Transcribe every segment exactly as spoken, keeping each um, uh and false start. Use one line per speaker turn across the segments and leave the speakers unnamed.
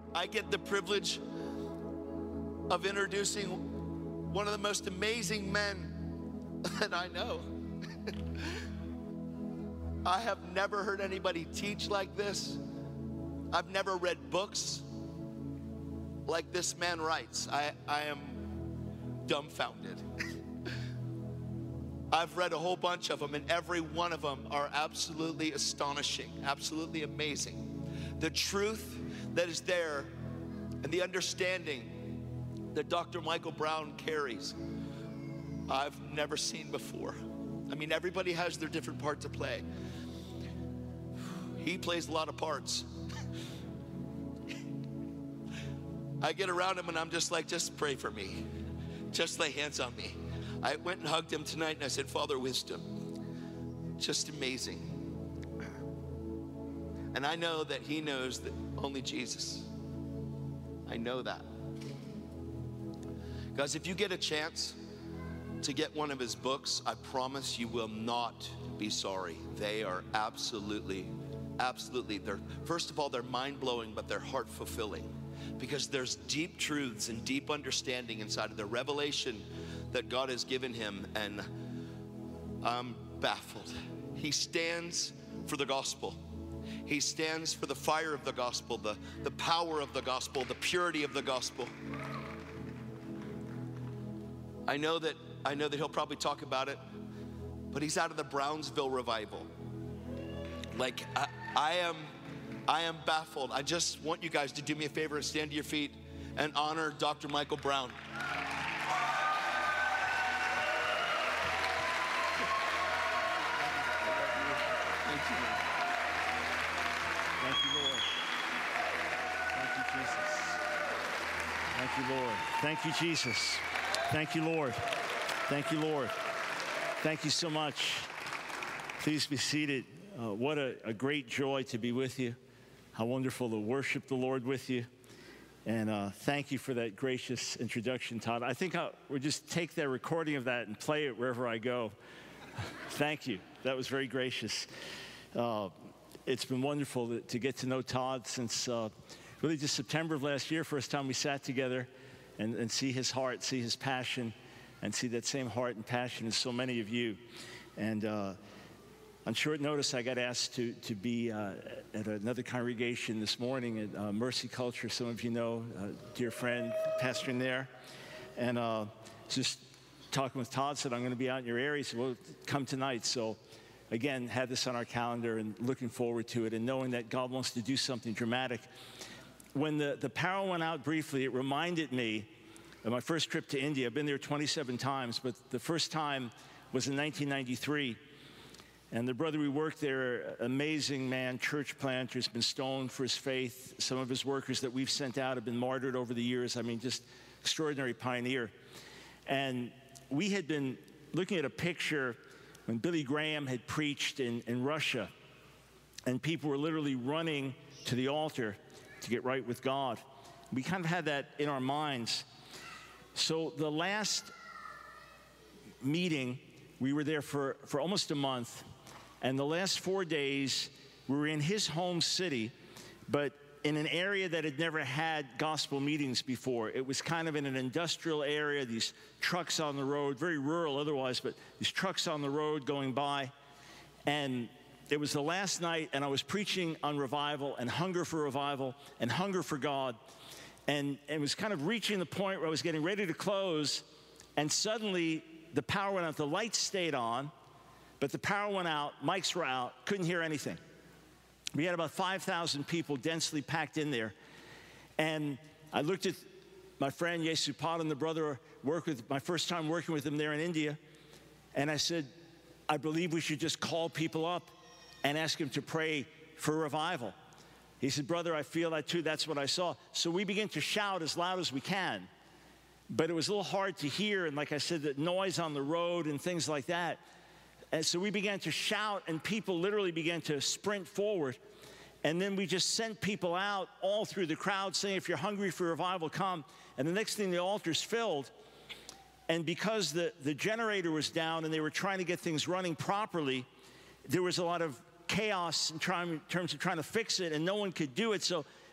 I get the privilege of introducing one of the most amazing men that I know. I have never heard anybody teach like this. I've never read books like this man writes. I, I am dumbfounded. I've read a whole bunch of them, and every one of them are absolutely astonishing, absolutely amazing. The truth that is there and the understanding that Doctor Michael Brown carries, I've never seen before. I mean, everybody has their different part to play. He plays a lot of parts. I get around him and I'm just like, just pray for me. Just lay hands on me. I went and hugged him tonight and I said, Father, wisdom. Just amazing. And I know that he knows that only Jesus. I know that. Guys, if you get a chance to get one of his books, I promise you will not be sorry. They are absolutely, absolutely, they're, first of all, they're mind-blowing, but they're heart-fulfilling. Because there's deep truths and deep understanding inside of the revelation that God has given him, and I'm baffled. He stands for the gospel. He stands for the fire of the gospel, the, the power of the gospel, the purity of the gospel. I know that I know that he'll probably talk about it, but he's out of the Brownsville revival. Like I, I am I am baffled. I just want you guys to do me a favor and stand to your feet and honor Doctor Michael Brown. Thank you.
Thank you, Lord. Thank you, Jesus. Thank you, Lord. Thank you, Jesus. Thank you, Lord. Thank you, Lord. Thank you so much. Please be seated. Uh, what a, a great joy to be with you. How wonderful to worship the Lord with you. And uh, thank you for that gracious introduction, Todd. I think I'll, we'll just take that recording of that and play it wherever I go. Thank you. That was very gracious. Uh, it's been wonderful to, to get to know Todd since uh, really just September of last year, first time we sat together, and, and see his heart, see his passion, and see that same heart and passion in so many of you. And uh, on short notice, I got asked to, to be uh, at another congregation this morning at uh, Mercy Culture. Some of you know, uh, dear friend, pastoring there. And uh, just talking with Todd, said, I'm going to be out in your area. He said, well, come tonight. So again, had this on our calendar and looking forward to it and knowing that God wants to do something dramatic. When the, the power went out briefly, it reminded me of my first trip to India. I've been there twenty-seven times, but the first time was in nineteen ninety-three. And the brother we worked there, amazing man, church planter, has been stoned for his faith. Some of his workers that we've sent out have been martyred over the years. I mean, just extraordinary pioneer. And we had been looking at a picture when Billy Graham had preached in, in Russia, and people were literally running to the altar to get right with God. We kind of had that in our minds. So the last meeting, we were there for, for almost a month, and the last four days, we were in his home city, but in an area that had never had gospel meetings before. It was kind of in an industrial area, these trucks on the road, very rural otherwise, but these trucks on the road going by. And it was the last night, and I was preaching on revival and hunger for revival and hunger for God. And it was kind of reaching the point where I was getting ready to close, and suddenly the power went out. The lights stayed on, but the power went out, mics were out, couldn't hear anything. We had about five thousand people densely packed in there. And I looked at my friend Yesu Padan, the brother I worked with, my first time working with him there in India, and I said, I believe we should just call people up and ask them to pray for revival. He said, brother, I feel that too. That's what I saw. So we began to shout as loud as we can. But it was a little hard to hear, and like I said, the noise on the road and things like that. And so we began to shout, and people literally began to sprint forward. And then we just sent people out all through the crowd saying, if you're hungry for revival, come. And the next thing, the altar's filled. And because the, the generator was down and they were trying to get things running properly, there was a lot of chaos in, trying, in terms of trying to fix it, and no one could do it. So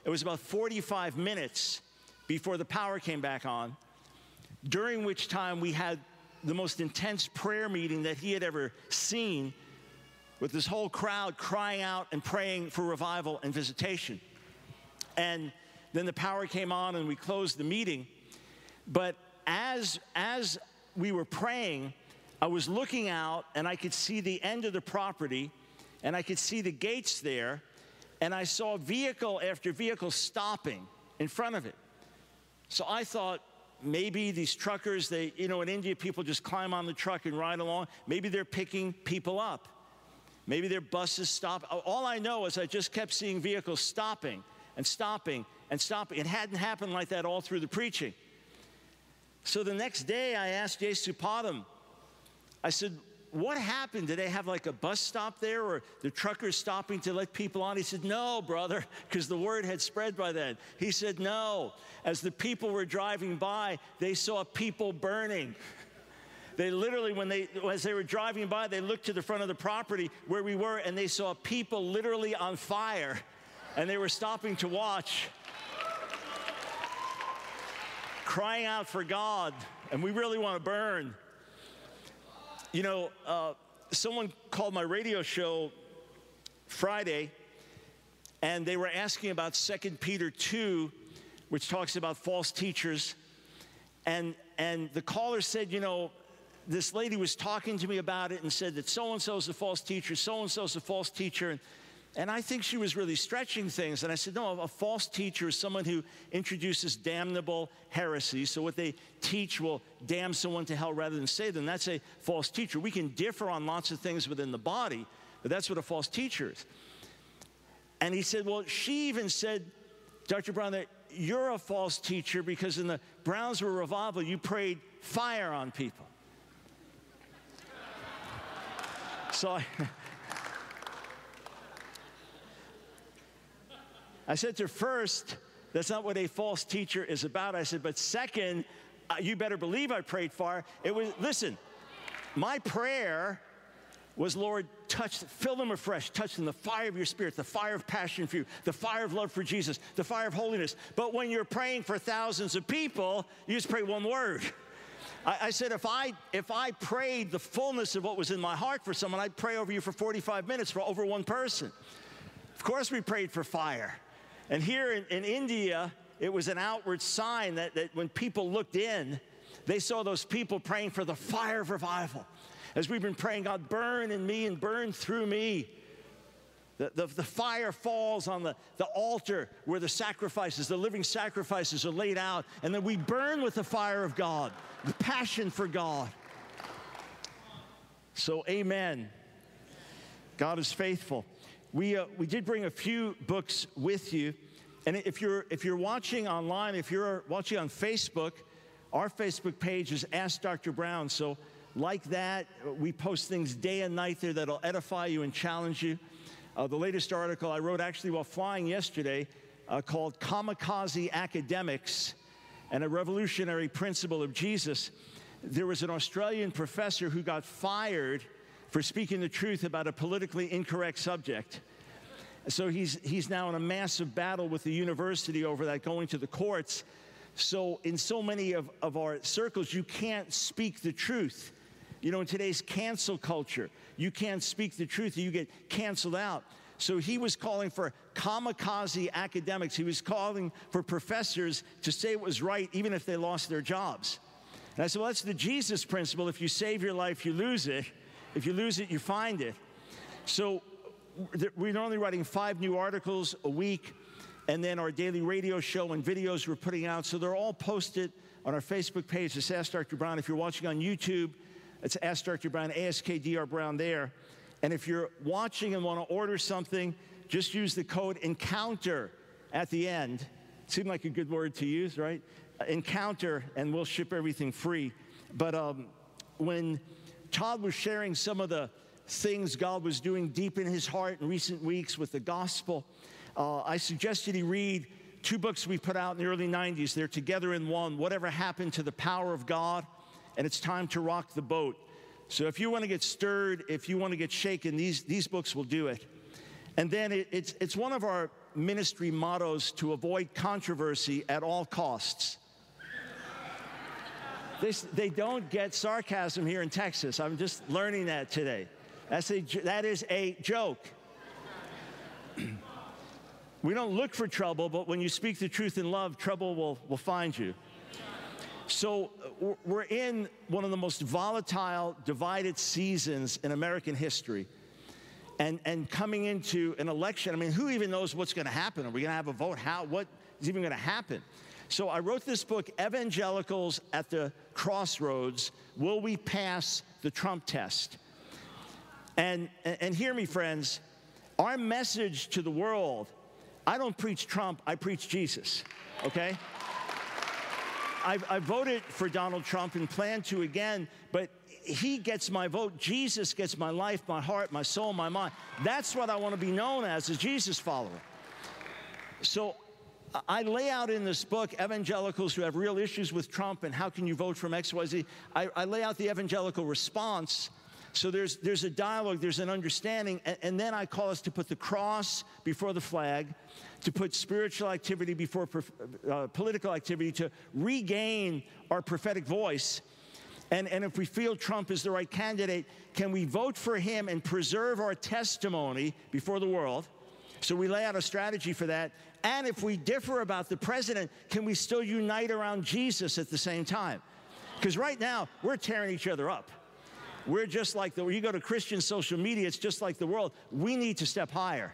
it was about forty-five minutes before the power came back on, during which time we had the most intense prayer meeting that he had ever seen, with this whole crowd crying out and praying for revival and visitation. And then the power came on and we closed the meeting. But as, as we were praying, I was looking out and I could see the end of the property and I could see the gates there, and I saw vehicle after vehicle stopping in front of it. So I thought, maybe these truckers, they, you know, in India, people just climb on the truck and ride along. Maybe they're picking people up. Maybe their buses stop. All I know is I just kept seeing vehicles stopping and stopping and stopping. It hadn't happened like that all through the preaching. So the next day I asked Yesu Padam, I said, what happened? Did they have like a bus stop there, or the truckers stopping to let people on? He said, no, brother, because the word had spread by then. He said, no. As the people were driving by, they saw people burning. They literally, when they, as they were driving by, they looked to the front of the property where we were, and they saw people literally on fire, and they were stopping to watch, crying out for God, and we really want to burn. You know, uh, someone called my radio show Friday, and they were asking about Second Peter two, which talks about false teachers. And, and the caller said, you know, this lady was talking to me about it and said that so-and-so is a false teacher, so-and-so is a false teacher. And, and I think she was really stretching things. And I said, no, a false teacher is someone who introduces damnable heresy. So what they teach will damn someone to hell rather than save them. That's a false teacher. We can differ on lots of things within the body, but that's what a false teacher is. And he said, well, she even said, Doctor Brown, that you're a false teacher because in the Brownsville revival, you prayed fire on people. So I, I said to her, first, that's not what a false teacher is about. I said, but second, uh, you better believe I prayed fire. It was, listen, my prayer was, Lord, touch, fill them afresh, touch them, the fire of your spirit, the fire of passion for you, the fire of love for Jesus, the fire of holiness. But when you're praying for thousands of people, you just pray one word. I, I said, if I, if I prayed the fullness of what was in my heart for someone, I'd pray over you for forty-five minutes for over one person. Of course we prayed for fire. And here in, in India, it was an outward sign that, that when people looked in, they saw those people praying for the fire of revival. As we've been praying, God, burn in me and burn through me. The, the, the fire falls on the, the altar where the sacrifices, the living sacrifices are laid out. And then we burn with the fire of God, the passion for God. So, amen. God is faithful. We, uh, we did bring a few books with you. And if you're, if you're watching online, if you're watching on Facebook, our Facebook page is Ask Doctor Brown. So like that, we post things day and night there that'll edify you and challenge you. Uh, the latest article I wrote actually while flying yesterday uh, called Kamikaze Academics and a Revolutionary Principle of Jesus. There was an Australian professor who got fired for speaking the truth about a politically incorrect subject. So he's, he's now in a massive battle with the university over that, going to the courts. So in so many of, of our circles, you can't speak the truth. You know, in today's cancel culture, you can't speak the truth, you get canceled out. So he was calling for kamikaze academics. He was calling for professors to say what was right, even if they lost their jobs. And I said, well, that's the Jesus principle. If you save your life, you lose it. If you lose it, you find it. So we're only writing five new articles a week, and then our daily radio show and videos we're putting out. So they're all posted on our Facebook page. It's Ask Doctor Brown. If you're watching on YouTube, it's Ask Doctor Brown, A S K D R Brown there. And if you're watching and want to order something, just use the code ENCOUNTER at the end. Seemed like a good word to use, right? ENCOUNTER, and we'll ship everything free. But um, when Todd was sharing some of the things God was doing deep in his heart in recent weeks with the gospel, uh, I suggested he read two books we put out in the early nineties. They're together in one, Whatever Happened to the Power of God, and It's Time to Rock the Boat. So if you want to get stirred, if you want to get shaken, these, these books will do it. And then it, it's, it's one of our ministry mottos to avoid controversy at all costs. This, they don't get sarcasm here in Texas. I'm just learning that today. That's a, that is a joke. We don't look for trouble, but when you speak the truth in love, trouble will, will find you. So we're in one of the most volatile, divided seasons in American history. And, and coming into an election, I mean, who even knows what's going to happen? Are we going to have a vote? How? What is even going to happen? So I wrote this book, Evangelicals at the Crossroads, Will We Pass the Trump Test? And, and hear me, friends, our message to the world, I don't preach Trump, I preach Jesus, okay? I, I voted for Donald Trump and plan to again, but he gets my vote. Jesus gets my life, my heart, my soul, my mind. That's what I want to be known as, a Jesus follower. So I lay out in this book, Evangelicals who have real issues with Trump and how can you vote from X Y Z. I, I lay out the evangelical response. So there's, there's a dialogue, there's an understanding, and, and then I call us to put the cross before the flag, to put spiritual activity before uh, political activity, to regain our prophetic voice. And, and if we feel Trump is the right candidate, can we vote for him and preserve our testimony before the world? So we lay out a strategy for that. And if we differ about the president, can we still unite around Jesus at the same time? Because right now, we're tearing each other up. We're just like the, you go to Christian social media, it's just like the world. We need to step higher.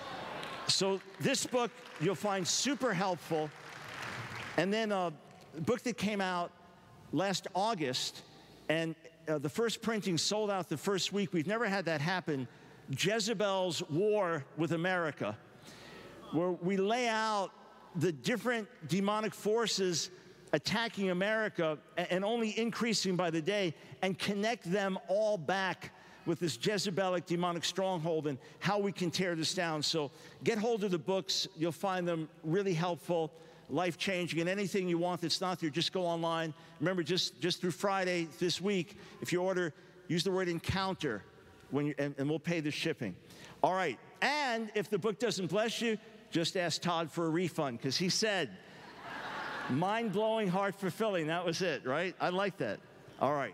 So this book you'll find super helpful. And then a book that came out last August, and uh, the first printing sold out the first week. We've never had that happen. Jezebel's War with America, where we lay out the different demonic forces attacking America and only increasing by the day, and connect them all back with this Jezebelic demonic stronghold and how we can tear this down. So get hold of the books. You'll find them really helpful, life-changing, and anything you want that's not there, just go online. Remember, just, just through Friday this week, if you order, use the word encounter, when you, and, and we'll pay the shipping. All right, and if the book doesn't bless you, just ask Todd for a refund, because he said, mind-blowing, heart-fulfilling. That was it, right? I like that. All right.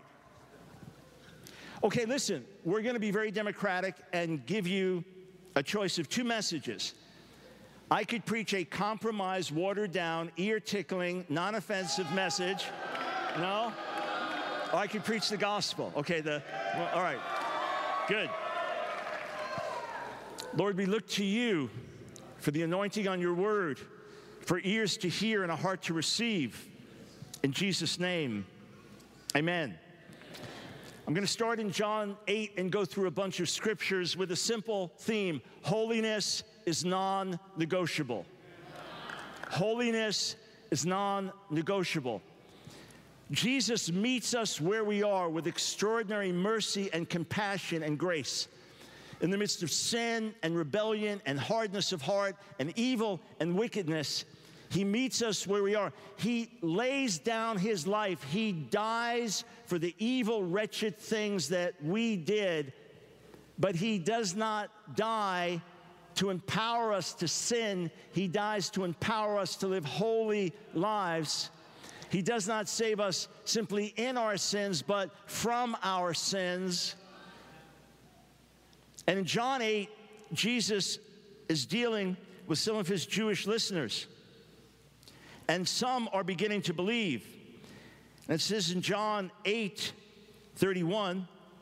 Okay, listen, we're going to be very democratic and give you a choice of two messages. I could preach a compromised, watered-down, ear-tickling, non-offensive message. No? Or I could preach the gospel. Okay, the, well, all right. Good. Lord, we look to you for the anointing on your word, for ears to hear and a heart to receive. In Jesus' name, amen. I'm going to start in John eight and go through a bunch of scriptures with a simple theme. Holiness is non-negotiable. Holiness is non-negotiable. Jesus meets us where we are with extraordinary mercy and compassion and grace. In the midst of sin and rebellion and hardness of heart and evil and wickedness, he meets us where we are. He lays down his life. He dies for the evil, wretched things that we did, but he does not die to empower us to sin. He dies to empower us to live holy lives. He does not save us simply in our sins, but from our sins. And in John eight, Jesus is dealing with some of his Jewish listeners. And some are beginning to believe. And it says in John eight thirty-one,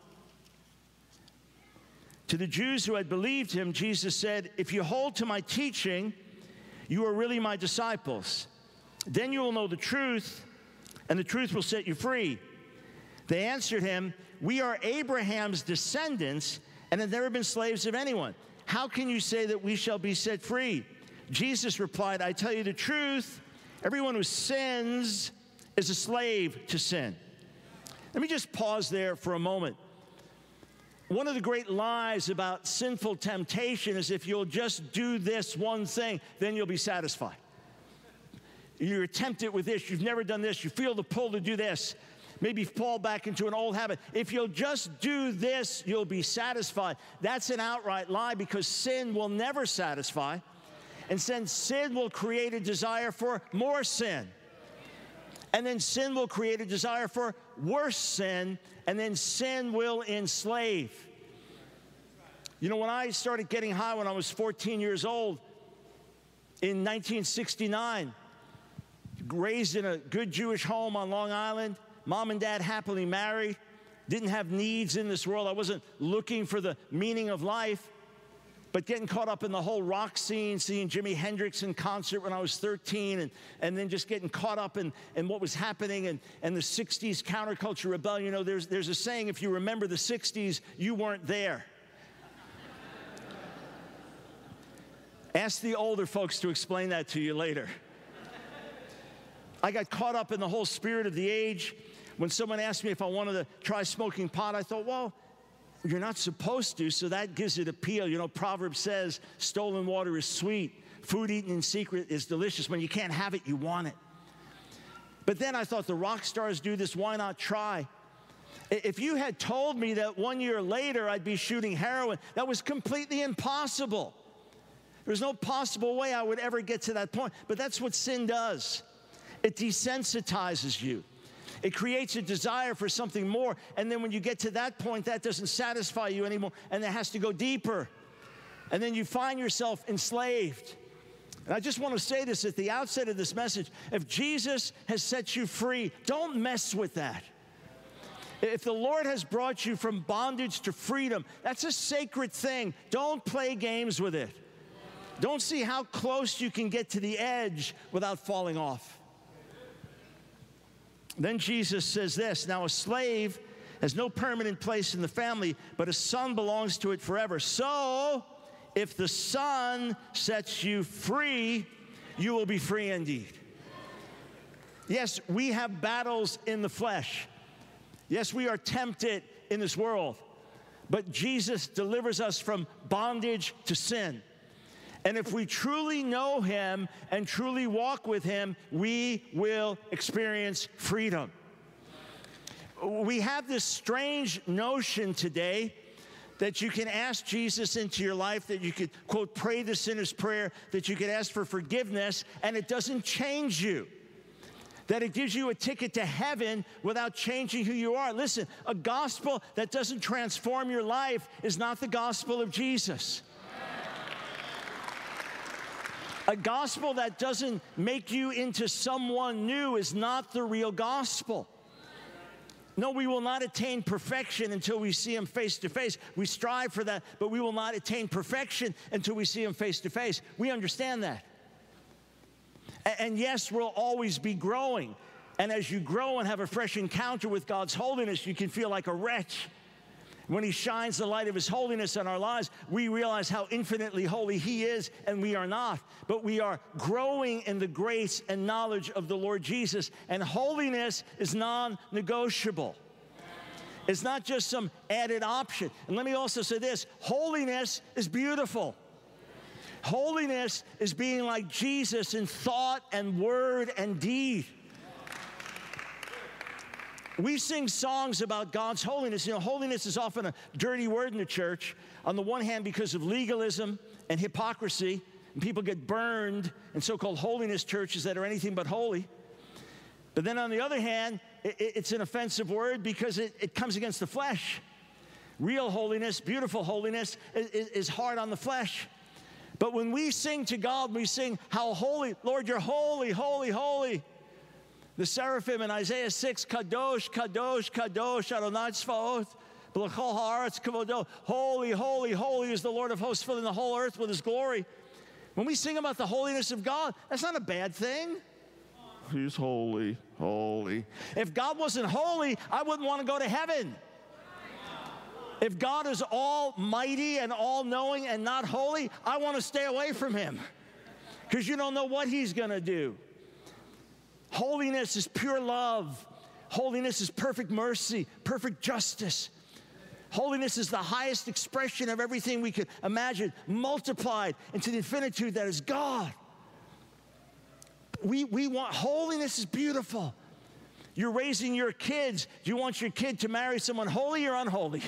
to the Jews who had believed him, Jesus said, if you hold to my teaching, you are really my disciples. Then you will know the truth, and the truth will set you free. They answered him, we are Abraham's descendants and have never been slaves of anyone. How can you say that we shall be set free? Jesus replied, I tell you the truth, everyone who sins is a slave to sin. Let me just pause there for a moment. One of the great lies about sinful temptation is if you'll just do this one thing, then you'll be satisfied. You're tempted with this, you've never done this, you feel the pull to do this. Maybe fall back into an old habit. If you'll just do this, you'll be satisfied. That's an outright lie, because sin will never satisfy. And then sin will create a desire for more sin. And then sin will create a desire for worse sin. And then sin will enslave. You know, when I started getting high when I was fourteen years old, in nineteen sixty-nine, raised in a good Jewish home on Long Island, mom and dad happily married, didn't have needs in this world. I wasn't looking for the meaning of life, but getting caught up in the whole rock scene, seeing Jimi Hendrix in concert when I was thirteen, and, and then just getting caught up in, in what was happening and, and the sixties counterculture rebellion. You know, there's, there's a saying, if you remember the sixties, you weren't there. Ask the older folks to explain that to you later. I got caught up in the whole spirit of the age. When someone asked me if I wanted to try smoking pot, I thought, well, you're not supposed to, so that gives it appeal. You know, Proverbs says, stolen water is sweet. Food eaten in secret is delicious. When you can't have it, you want it. But then I thought, the rock stars do this, why not try? If you had told me that one year later I'd be shooting heroin, that was completely impossible. There's no possible way I would ever get to that point. But that's what sin does. It desensitizes you. It creates a desire for something more. And then when you get to that point, that doesn't satisfy you anymore. And it has to go deeper. And then you find yourself enslaved. And I just want to say this at the outset of this message. If Jesus has set you free, don't mess with that. If the Lord has brought you from bondage to freedom, that's a sacred thing. Don't play games with it. Don't see how close you can get to the edge without falling off. Then Jesus says this, now a slave has no permanent place in the family, but a son belongs to it forever. So, if the Son sets you free, you will be free indeed. Yes, we have battles in the flesh. Yes, we are tempted in this world. But Jesus delivers us from bondage to sin. And if we truly know him and truly walk with him, we will experience freedom. We have this strange notion today that you can ask Jesus into your life, that you could, quote, pray the sinner's prayer, that you could ask for forgiveness, and it doesn't change you. That it gives you a ticket to heaven without changing who you are. Listen, a gospel that doesn't transform your life is not the gospel of Jesus. A gospel that doesn't make you into someone new is not the real gospel. No, we will not attain perfection until we see him face to face. We strive for that, but we will not attain perfection until we see him face to face. We understand that. And yes, we'll always be growing. And as you grow and have a fresh encounter with God's holiness, you can feel like a wretch. When he shines the light of his holiness in our lives, we realize how infinitely holy he is, and we are not. But we are growing in the grace and knowledge of the Lord Jesus. And holiness is non-negotiable. It's not just some added option. And let me also say this, holiness is beautiful. Holiness is being like Jesus in thought and word and deed. We sing songs about God's holiness. You know, holiness is often a dirty word in the church. On the one hand, because of legalism and hypocrisy, and people get burned in so-called holiness churches that are anything but holy. But then on the other hand, it, it's an offensive word because it, it comes against the flesh. Real holiness, beautiful holiness is, is hard on the flesh. But when we sing to God, we sing, how holy, Lord, you're holy, holy, holy. The seraphim in Isaiah six, Kadosh, Kadosh, Kadosh, Adonai Tzvaot, B'lachol ha'aretz kavodo. Holy, holy, holy is the Lord of hosts, filling the whole earth with his glory. When we sing about the holiness of God, that's not a bad thing. He's holy, holy. If God wasn't holy, I wouldn't want to go to heaven. If God is almighty and all-knowing and not holy, I want to stay away from him because you don't know what he's going to do. Holiness is pure love. Holiness is perfect mercy, perfect justice. Holiness is the highest expression of everything we could imagine, multiplied into the infinitude that is God. We, we want, holiness is beautiful. You're raising your kids. Do you want your kid to marry someone holy or unholy?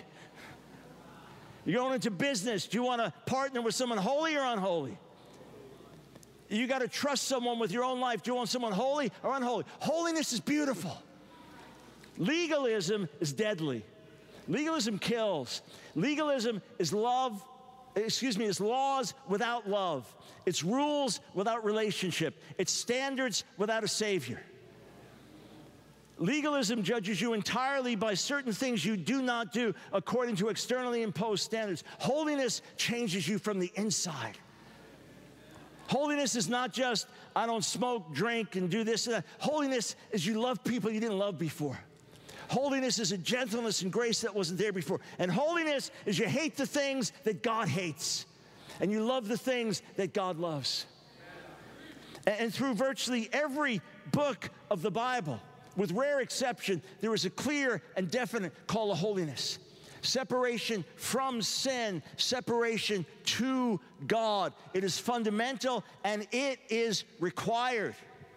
You're going into business. Do you want to partner with someone holy or unholy? You got to trust someone with your own life. Do you want someone holy or unholy? Holiness is beautiful. Legalism is deadly. Legalism kills. Legalism is love, excuse me, is laws without love. It's rules without relationship. It's standards without a Savior. Legalism judges you entirely by certain things you do not do according to externally imposed standards. Holiness changes you from the inside. Holiness is not just, I don't smoke, drink, and do this and that. Holiness is you love people you didn't love before. Holiness is a gentleness and grace that wasn't there before. And holiness is you hate the things that God hates, and you love the things that God loves. And through virtually every book of the Bible, with rare exception, there is a clear and definite call to holiness. Separation from sin, separation to God. It is fundamental and it is required.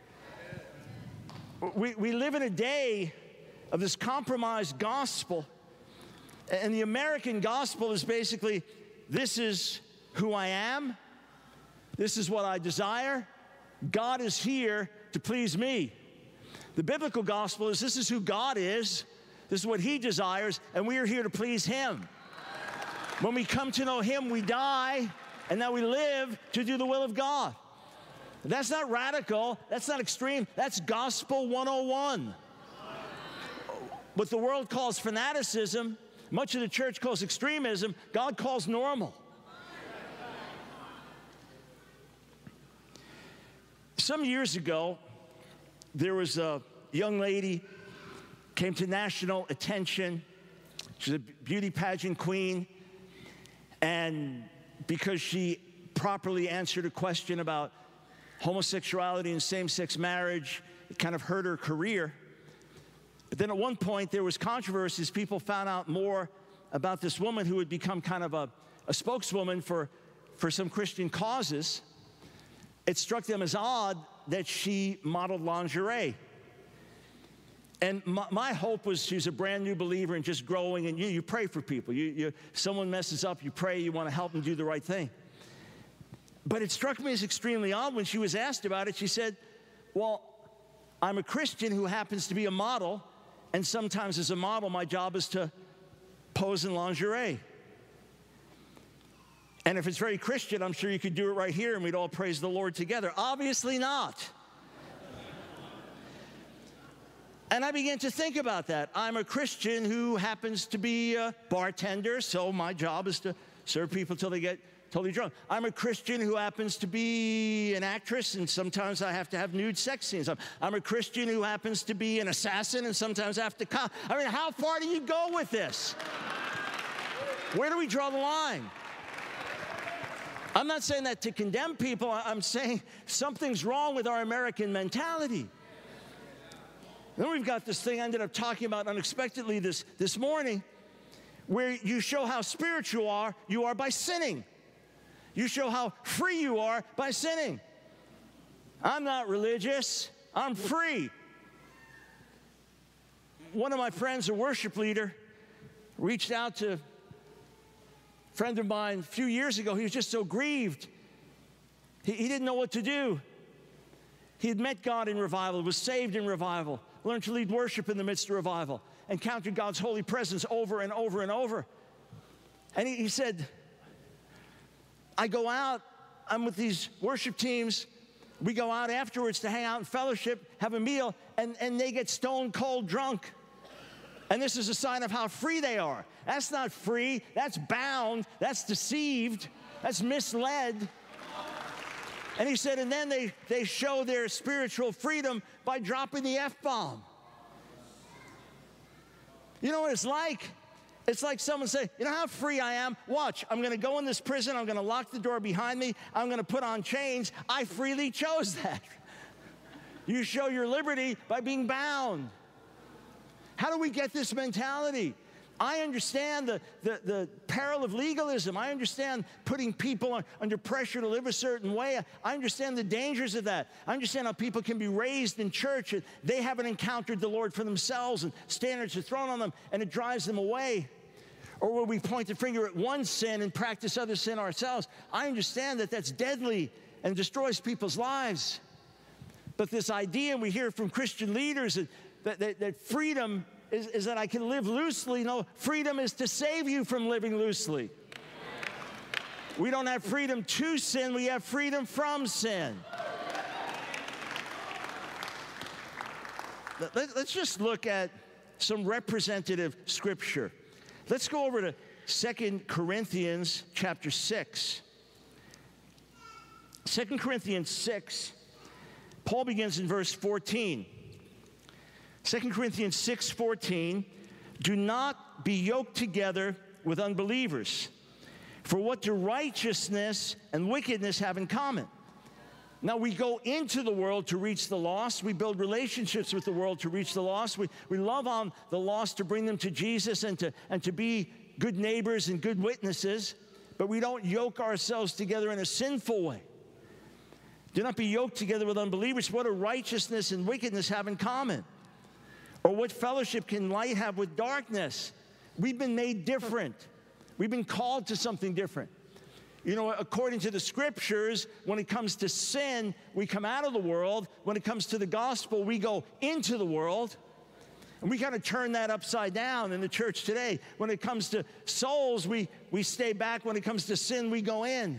We, we live in a day of this compromised gospel, and the American gospel is basically, this is who I am, this is what I desire, God is here to please me. The biblical gospel is, this is who God is, this is what He desires, and we are here to please Him. When we come to know Him, we die, and now we live to do the will of God. That's not radical, that's not extreme, that's gospel one oh one. What the world calls fanaticism, much of the church calls extremism, God calls normal. Some years ago, there was a young lady, came to national attention. She's a beauty pageant queen, and because she properly answered a question about homosexuality and same-sex marriage, it kind of hurt her career. But then at one point, there was controversy as people found out more about this woman who had become kind of a, a spokeswoman for, for some Christian causes. It struck them as odd that she modeled lingerie. And my, my hope was she was a brand new believer and just growing, and you, you pray for people. You, you, someone messes up, you pray, you want to help them do the right thing. But it struck me as extremely odd when she was asked about it. She said, well, I'm a Christian who happens to be a model, and sometimes as a model, my job is to pose in lingerie. And if it's very Christian, I'm sure you could do it right here and we'd all praise the Lord together. Obviously not. And I began to think about that. I'm a Christian who happens to be a bartender, so my job is to serve people till they get totally drunk. I'm a Christian who happens to be an actress, and sometimes I have to have nude sex scenes. I'm, I'm a Christian who happens to be an assassin, and sometimes I have to... Co- I mean, how far do you go with this? Where do we draw the line? I'm not saying that to condemn people. I'm saying something's wrong with our American mentality. Then we've got this thing I ended up talking about unexpectedly this, this morning, where you show how spiritual you are, you are by sinning. You show how free you are by sinning. I'm not religious. I'm free. One of my friends, a worship leader, reached out to a friend of mine a few years ago. He was just so grieved. He, he didn't know what to do. He had met God in revival, was saved in revival, learned to lead worship in the midst of revival, encountered God's holy presence over and over and over. And he, he said, I go out, I'm with these worship teams, we go out afterwards to hang out and fellowship, have a meal, and, and they get stone cold drunk. And this is a sign of how free they are. That's not free, that's bound, that's deceived, that's misled. And he said, and then they, they show their spiritual freedom by dropping the F-bomb. You know what it's like? It's like someone saying, you know how free I am? Watch, I'm going to go in this prison. I'm going to lock the door behind me. I'm going to put on chains. I freely chose that. You show your liberty by being bound. How do we get this mentality? I understand the, the, the peril of legalism. I understand putting people on, under pressure to live a certain way. I understand the dangers of that. I understand how people can be raised in church and they haven't encountered the Lord for themselves and standards are thrown on them and it drives them away. Or where we point the finger at one sin and practice other sin ourselves. I understand that that's deadly and destroys people's lives. But this idea, and we hear from Christian leaders, that, that, that freedom is, is that I can live loosely. No, freedom is to save you from living loosely. We don't have freedom to sin, we have freedom from sin. Let's just look at some representative scripture. Let's go over to Second Corinthians chapter six. Second Corinthians six, Paul begins in verse fourteen. Second Corinthians six fourteen, do not be yoked together with unbelievers. For what do righteousness and wickedness have in common? Now, we go into the world to reach the lost. We build relationships with the world to reach the lost. We, we love on the lost to bring them to Jesus and to, and to be good neighbors and good witnesses. But we don't yoke ourselves together in a sinful way. Do not be yoked together with unbelievers. What do righteousness and wickedness have in common? Or what fellowship can light have with darkness? We've been made different. We've been called to something different. You know, according to the scriptures, when it comes to sin, we come out of the world. When it comes to the gospel, we go into the world. And we kind of turn that upside down in the church today. When it comes to souls, we, we stay back. When it comes to sin, we go in.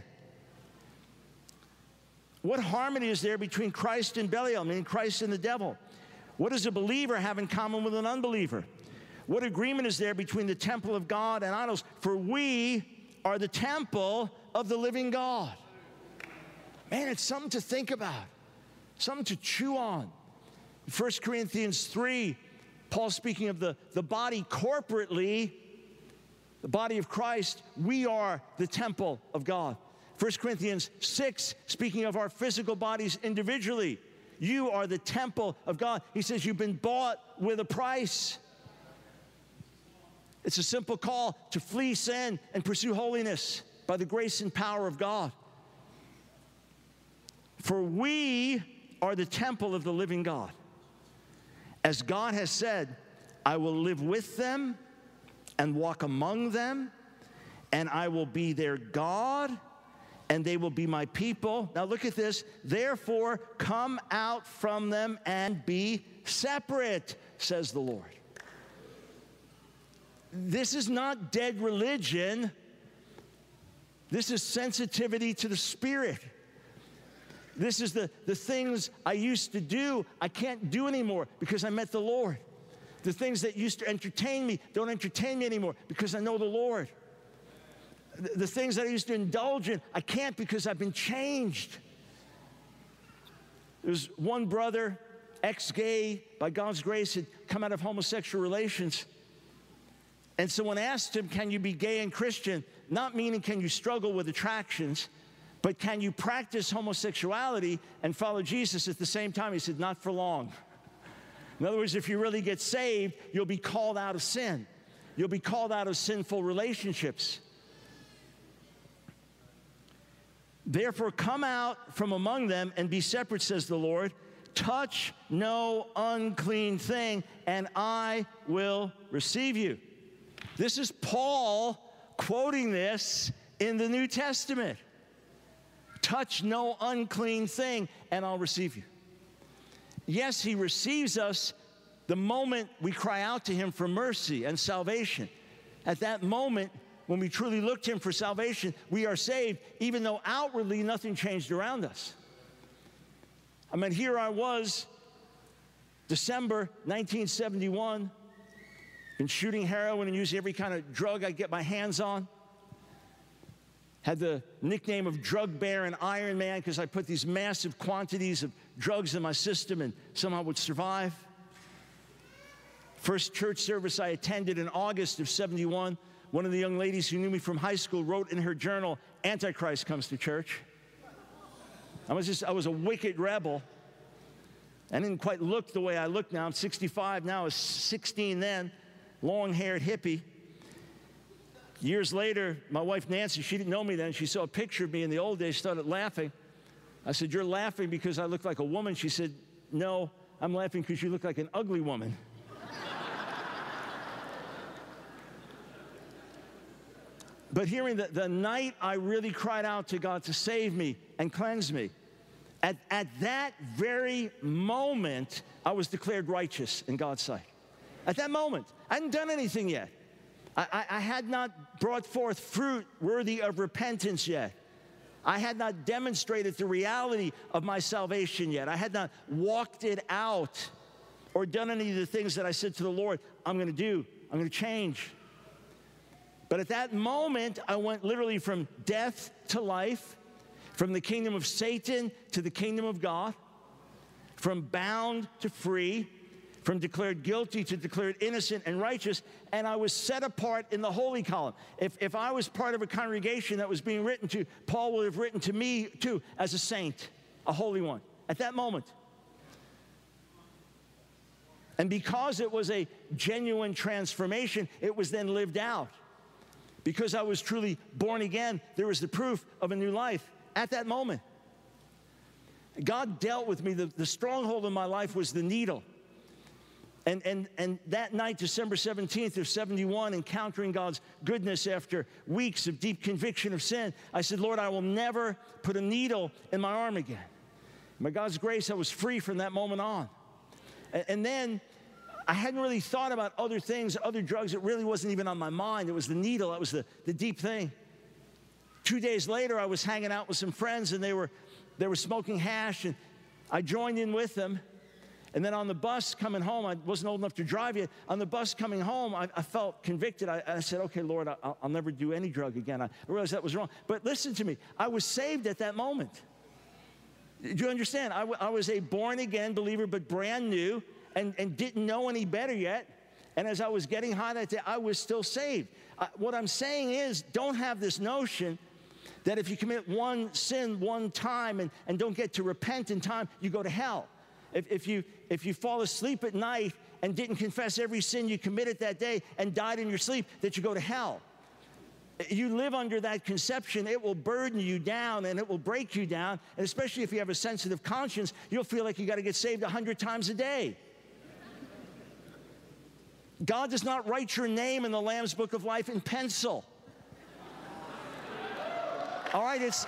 What harmony is there between Christ and Belial, meaning Christ and the devil? What does a believer have in common with an unbeliever? What agreement is there between the temple of God and idols? For we are the temple of the living God. Man, it's something to think about, something to chew on. First Corinthians three, Paul speaking of the, the body corporately, the body of Christ, we are the temple of God. First Corinthians six, speaking of our physical bodies individually, you are the temple of God. He says you've been bought with a price. It's a simple call to flee sin and pursue holiness by the grace and power of God. For we are the temple of the living God. As God has said, I will live with them and walk among them, and I will be their God, and they will be my people. Now look at this. Therefore, come out from them and be separate, says the Lord. This is not dead religion. This is sensitivity to the Spirit. This is the, the things I used to do, I can't do anymore because I met the Lord. The things that used to entertain me don't entertain me anymore because I know the Lord. The, the things that I used to indulge in, I can't because I've been changed. There's one brother, ex-gay, by God's grace, had come out of homosexual relations. And someone asked him, can you be gay and Christian? Not meaning can you struggle with attractions, but can you practice homosexuality and follow Jesus at the same time? He said, not for long. In other words, if you really get saved, you'll be called out of sin. You'll be called out of sinful relationships. Therefore, come out from among them and be separate, says the Lord. Touch no unclean thing, and I will receive you. This is Paul quoting this in the New Testament. Touch no unclean thing, and I'll receive you. Yes, he receives us the moment we cry out to him for mercy and salvation. At that moment, when we truly look to him for salvation, we are saved, even though outwardly nothing changed around us. I mean, here I was, December nineteen seventy-one, been shooting heroin and using every kind of drug I get my hands on. Had the nickname of Drug Baron Iron Man because I put these massive quantities of drugs in my system and somehow would survive. First church service I attended in August of seventy-one, one of the young ladies who knew me from high school wrote in her journal, Antichrist comes to church. I was just, I was a wicked rebel. I didn't quite look the way I look now. I'm sixty-five now, I was sixteen then, long-haired hippie. Years later, my wife Nancy, she didn't know me then. She saw a picture of me in the old days, started laughing. I said, you're laughing because I look like a woman? She said, no, I'm laughing because you look like an ugly woman. but hearing that the night I really cried out to God to save me and cleanse me, at, at that very moment, I was declared righteous in God's sight. At that moment, I hadn't done anything yet. I, I, I had not brought forth fruit worthy of repentance yet. I had not demonstrated the reality of my salvation yet. I had not walked it out or done any of the things that I said to the Lord, I'm going to do, I'm going to change. But at that moment, I went literally from death to life, from the kingdom of Satan to the kingdom of God, from bound to free, from declared guilty to declared innocent and righteous, and I was set apart in the holy column. If, if I was part of a congregation that was being written to, Paul would have written to me too as a saint, a holy one, at that moment. And because it was a genuine transformation, it was then lived out. Because I was truly born again, there was the proof of a new life at that moment. God dealt with me. The, the stronghold in my life was the needle. And, and, and that night, December seventeenth of seventy-one, encountering God's goodness after weeks of deep conviction of sin, I said, Lord, I will never put a needle in my arm again. By God's grace, I was free from that moment on. And, and then I hadn't really thought about other things, other drugs. It really wasn't even on my mind. It was the needle. That was the, the deep thing. Two days later, I was hanging out with some friends, and they were, they were smoking hash, and I joined in with them. And then on the bus coming home, I wasn't old enough to drive yet. On the bus coming home, I, I felt convicted. I, I said, okay, Lord, I, I'll never do any drug again. I realized that was wrong. But listen to me. I was saved at that moment. Do you understand? I, I was a born-again believer, but brand new, and, and didn't know any better yet. And as I was getting high that day, I was still saved. Uh, what I'm saying is, don't have this notion that if you commit one sin one time and, and don't get to repent in time, you go to hell. If, if, you, if you fall asleep at night and didn't confess every sin you committed that day and died in your sleep, that you go to hell. You live under that conception, it will burden you down and it will break you down. And especially if you have a sensitive conscience, you'll feel like you got to get saved a hundred times a day. God does not write your name in the Lamb's Book of Life in pencil. All right, it's...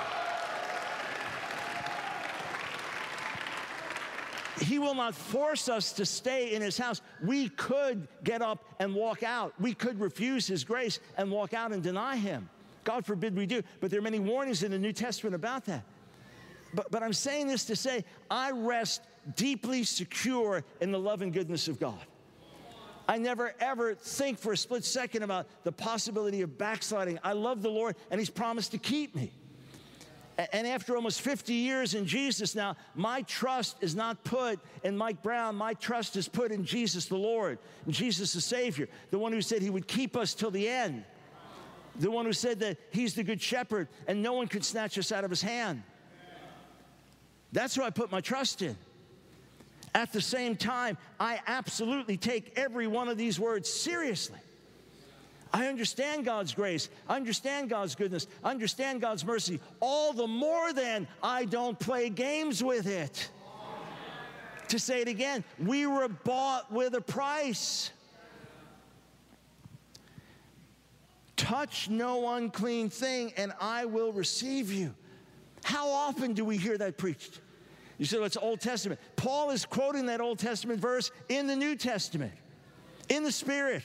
He will not force us to stay in his house. We could get up and walk out. We could refuse his grace and walk out and deny him. God forbid we do. But there are many warnings in the New Testament about that. But, but I'm saying this to say, I rest deeply secure in the love and goodness of God. I never, ever think for a split second about the possibility of backsliding. I love the Lord, and he's promised to keep me. And after almost fifty years in Jesus now, my trust is not put in Mike Brown. My trust is put in Jesus the Lord, in Jesus the Savior, the one who said he would keep us till the end, the one who said that he's the good shepherd and no one could snatch us out of his hand. That's who I put my trust in. At the same time, I absolutely take every one of these words seriously. I understand God's grace. I understand God's goodness. I understand God's mercy. All the more then, I don't play games with it. To say it again, we were bought with a price. Touch no unclean thing, and I will receive you. How often do we hear that preached? You say, well, it's Old Testament. Paul is quoting that Old Testament verse in the New Testament, in the Spirit.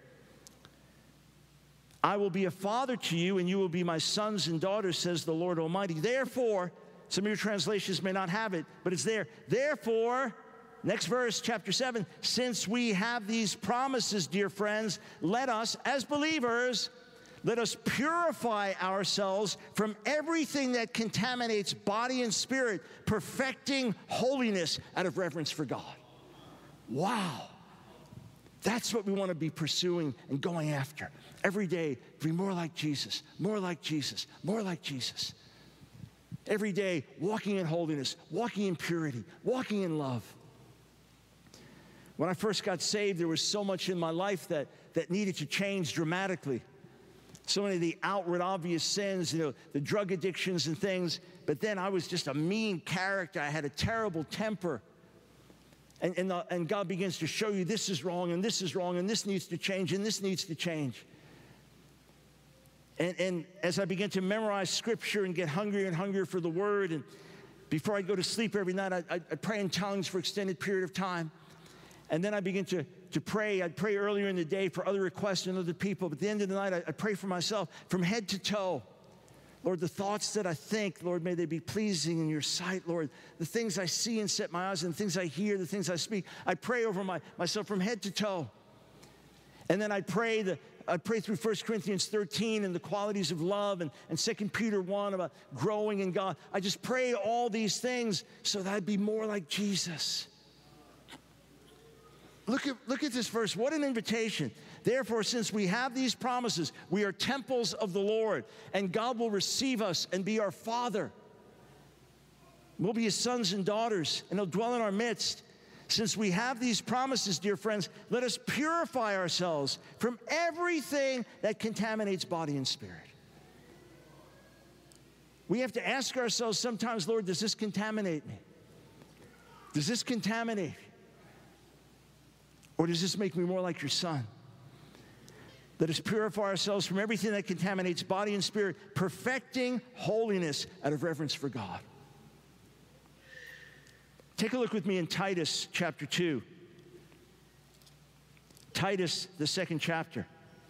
I will be a father to you, and you will be my sons and daughters, says the Lord Almighty. Therefore, some of your translations may not have it, but it's there. Therefore, next verse, chapter seven, since we have these promises, dear friends, let us, as believers, let us purify ourselves from everything that contaminates body and spirit, perfecting holiness out of reverence for God. Wow. That's what we want to be pursuing and going after. Every day, be more like Jesus, more like Jesus, more like Jesus. Every day, walking in holiness, walking in purity, walking in love. When I first got saved, there was so much in my life that, that needed to change dramatically. So many of the outward obvious sins, you know, the drug addictions and things. But then I was just a mean character. I had a terrible temper. And, and, the, and God begins to show you this is wrong, and this is wrong, and this needs to change, and this needs to change. And, and as I began to memorize Scripture and get hungrier and hungrier for the Word, and before I go to sleep every night, I, I, I pray in tongues for an extended period of time. And then I begin to, to pray. I'd pray earlier in the day for other requests and other people. But at the end of the night, I, I pray for myself from head to toe. Lord, the thoughts that I think, Lord, may they be pleasing in your sight, Lord. The things I see and set my eyes on, the things I hear, the things I speak. I pray over my, myself from head to toe. And then I pray the, I pray through First Corinthians thirteen and the qualities of love, and, and Second Peter one about growing in God. I just pray all these things so that I'd be more like Jesus. Look at, look at this verse. What an invitation. Therefore, since we have these promises, we are temples of the Lord, and God will receive us and be our Father. We'll be his sons and daughters, and he'll dwell in our midst. Since we have these promises, dear friends, let us purify ourselves from everything that contaminates body and spirit. We have to ask ourselves sometimes, Lord, does this contaminate me? Does this contaminate me? Or does this make me more like your Son? Let us purify ourselves from everything that contaminates body and spirit, perfecting holiness out of reverence for God. Take a look with me in Titus chapter two. Titus, the second chapter.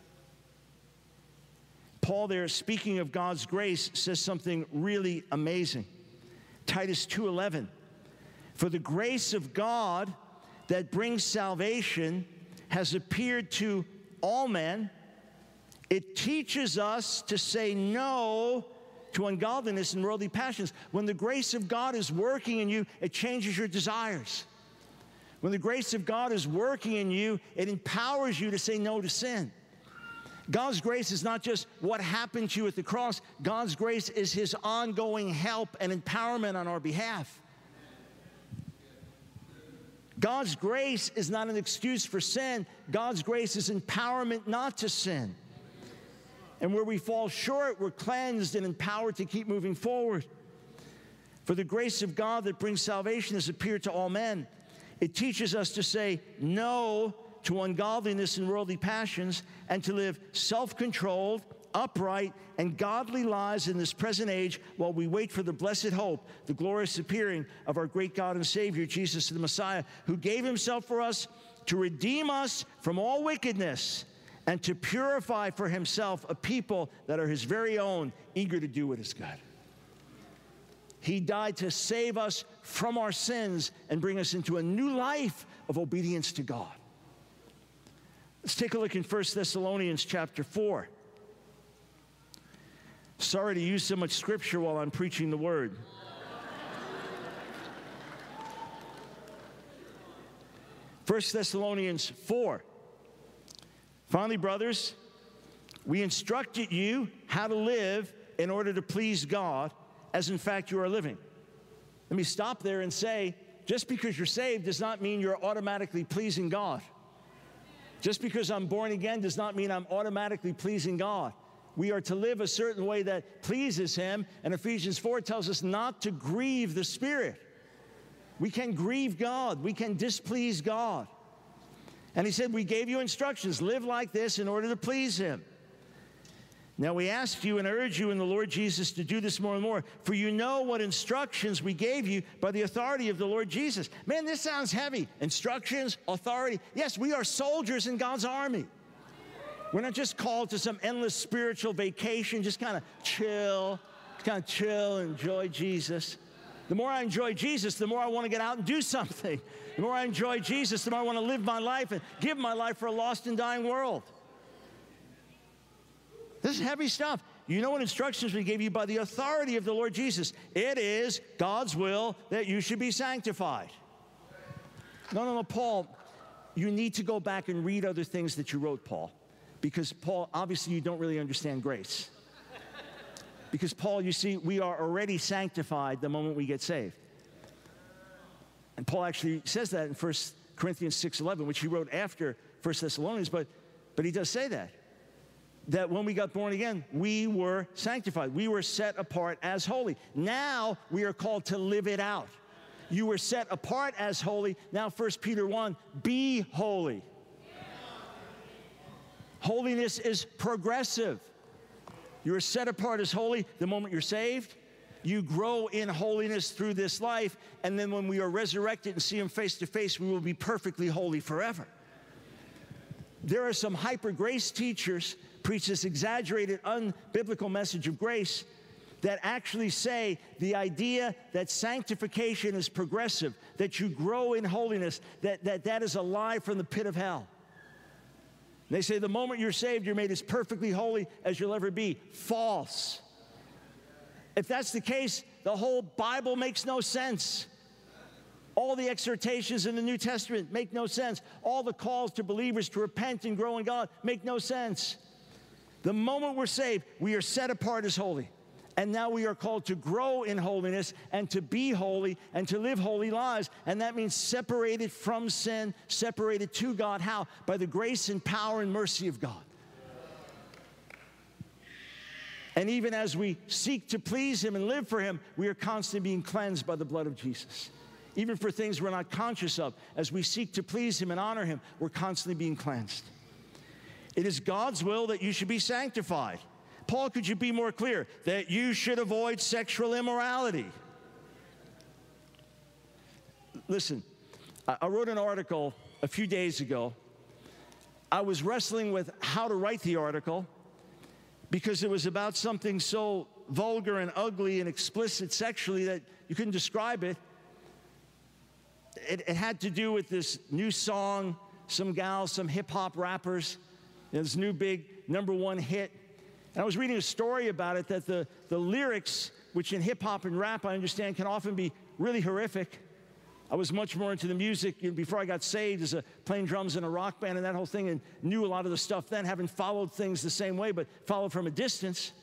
Paul there, speaking of God's grace, says something really amazing. Titus two eleven. For the grace of God that brings salvation has appeared to all men. It teaches us to say no to ungodliness and worldly passions. When the grace of God is working in you, it changes your desires. When the grace of God is working in you, it empowers you to say no to sin. God's grace is not just what happened to you at the cross. God's grace is his ongoing help and empowerment on our behalf. God's grace is not an excuse for sin. God's grace is empowerment not to sin. And where we fall short, we're cleansed and empowered to keep moving forward. For the grace of God that brings salvation has appeared to all men. It teaches us to say no to ungodliness and worldly passions, and to live self-controlled, upright, and godly lives in this present age while we wait for the blessed hope, the glorious appearing of our great God and Savior, Jesus the Messiah, who gave himself for us to redeem us from all wickedness and to purify for himself a people that are his very own, eager to do what is good. He died to save us from our sins and bring us into a new life of obedience to God. Let's take a look in First Thessalonians chapter four. Sorry to use so much scripture while I'm preaching the word. First Thessalonians four. Finally, brothers, we instructed you how to live in order to please God, as in fact you are living. Let me stop there and say, just because you're saved does not mean you're automatically pleasing God. Just because I'm born again does not mean I'm automatically pleasing God. We are to live a certain way that pleases him, and Ephesians four tells us not to grieve the Spirit. We can grieve God. We can displease God. And he said, we gave you instructions. Live like this in order to please him. Now we ask you and urge you in the Lord Jesus to do this more and more, for you know what instructions we gave you by the authority of the Lord Jesus. Man, this sounds heavy. Instructions, authority. Yes, we are soldiers in God's army. We're not just called to some endless spiritual vacation, just kind of chill, kind of chill, enjoy Jesus. The more I enjoy Jesus, the more I want to get out and do something. The more I enjoy Jesus, the more I want to live my life and give my life for a lost and dying world. This is heavy stuff. You know what instructions we gave you by the authority of the Lord Jesus. It is God's will that you should be sanctified. No, no, no, Paul, you need to go back and read other things that you wrote, Paul. Because, Paul, obviously you don't really understand grace. Because, Paul, you see, we are already sanctified the moment we get saved. And Paul actually says that in First Corinthians six eleven, which he wrote after First Thessalonians, but, but he does say that. That when we got born again, we were sanctified. We were set apart as holy. Now we are called to live it out. You were set apart as holy. Now First Peter one, be holy. Holiness is progressive. You are set apart as holy the moment you're saved. You grow in holiness through this life, and then when we are resurrected and see him face to face, we will be perfectly holy forever. There are some hyper grace teachers preach this exaggerated, unbiblical message of grace that actually say the idea that sanctification is progressive, that you grow in holiness, that that, that is a lie from the pit of hell. They say the moment you're saved, you're made as perfectly holy as you'll ever be. False. If that's the case, the whole Bible makes no sense. All the exhortations in the New Testament make no sense. All the calls to believers to repent and grow in God make no sense. The moment we're saved, we are set apart as holy. And now we are called to grow in holiness and to be holy and to live holy lives. And that means separated from sin, separated to God. How? By the grace and power and mercy of God. And even as we seek to please him and live for him, we are constantly being cleansed by the blood of Jesus. Even for things we're not conscious of, as we seek to please him and honor him, we're constantly being cleansed. It is God's will that you should be sanctified. Paul, could you be more clear? That you should avoid sexual immorality. Listen, I wrote an article a few days ago. I was wrestling with how to write the article because it was about something so vulgar and ugly and explicit sexually that you couldn't describe it. It, it had to do with this new song, some gals, some hip-hop rappers, you know, this new big number one hit. And I was reading a story about it, that the, the lyrics, which in hip-hop and rap, I understand, can often be really horrific. I was much more into the music you know, before I got saved as a playing drums in a rock band and that whole thing, and knew a lot of the stuff then, haven't followed things the same way, but followed from a distance.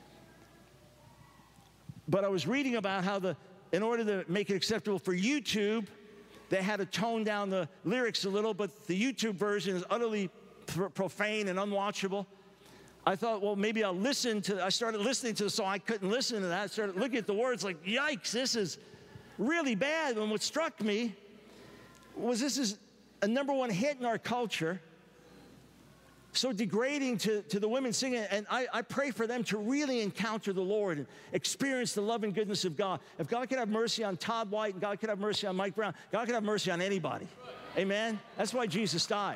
But I was reading about how the, in order to make it acceptable for YouTube, they had to tone down the lyrics a little, but the YouTube version is utterly pr- profane and unwatchable. I thought, well, maybe I'll listen to, I started listening to the song. I couldn't listen to that. I started looking at the words like, yikes, this is really bad. And what struck me was this is a number one hit in our culture, so degrading to, to the women singing. And I, I pray for them to really encounter the Lord and experience the love and goodness of God. If God could have mercy on Todd White and God could have mercy on Mike Brown, God could have mercy on anybody. Amen? That's why Jesus died.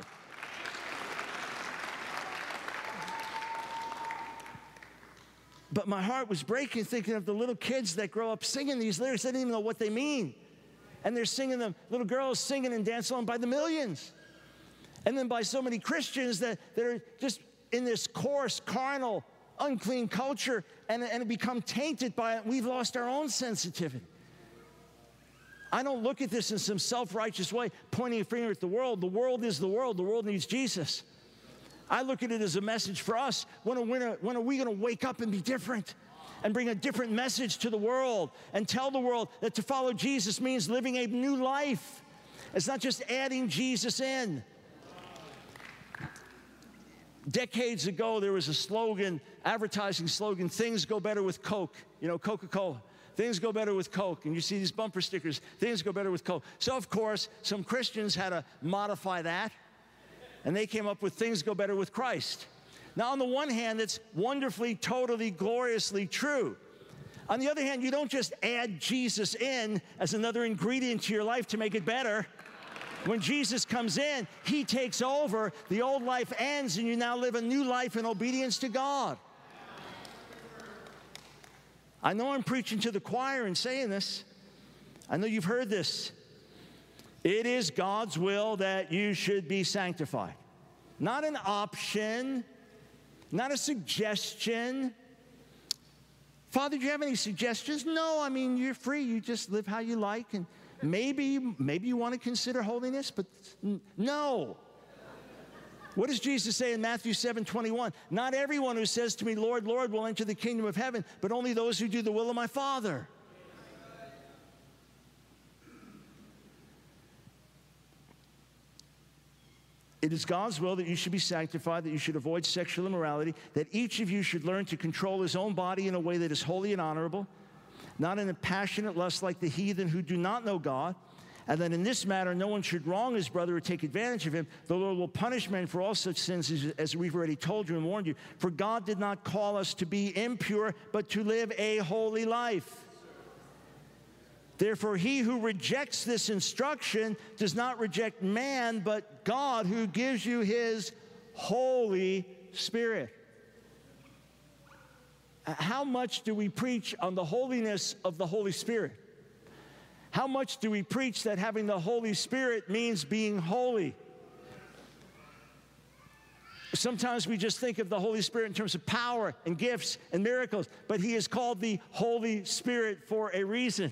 But my heart was breaking thinking of the little kids that grow up singing these lyrics. They didn't even know what they mean. And they're singing them, little girls singing and dancing along by the millions. And then by so many Christians that, that are just in this coarse, carnal, unclean culture and, and have become tainted by it. We've lost our own sensitivity. I don't look at this in some self-righteous way, pointing a finger at the world. The world is the world. The world needs Jesus. I look at it as a message for us. When are, when are, when are we going to wake up and be different and bring a different message to the world and tell the world that to follow Jesus means living a new life? It's not just adding Jesus in. Decades ago, there was a slogan, advertising slogan, things go better with Coke. You know, Coca-Cola. Things go better with Coke. And you see these bumper stickers, things go better with Coke. So, of course, some Christians had to modify that. And they came up with things go better with Christ. Now, on the one hand, it's wonderfully, totally, gloriously true. On the other hand, you don't just add Jesus in as another ingredient to your life to make it better. When Jesus comes in, he takes over, the old life ends, and you now live a new life in obedience to God. I know I'm preaching to the choir and saying this. I know you've heard this. It is God's will that you should be sanctified. Not an option, not a suggestion. Father, do you have any suggestions? No, I mean, you're free. You just live how you like, and maybe, maybe you want to consider holiness, but no. What does Jesus say in Matthew seven twenty-one? Not everyone who says to me, Lord, Lord, will enter the kingdom of heaven, but only those who do the will of my Father. It is God's will that you should be sanctified, that you should avoid sexual immorality, that each of you should learn to control his own body in a way that is holy and honorable, not in a passionate lust like the heathen who do not know God, And that in this matter, no one should wrong his brother or take advantage of him. The Lord will punish men for all such sins as, as we've already told you and warned you. For God did not call us to be impure, but to live a holy life. Therefore, he who rejects this instruction does not reject man, but God, who gives you his Holy Spirit. How much do we preach on the holiness of the Holy Spirit? How much do we preach that having the Holy Spirit means being holy? Sometimes we just think of the Holy Spirit in terms of power and gifts and miracles, but he is called the Holy Spirit for a reason.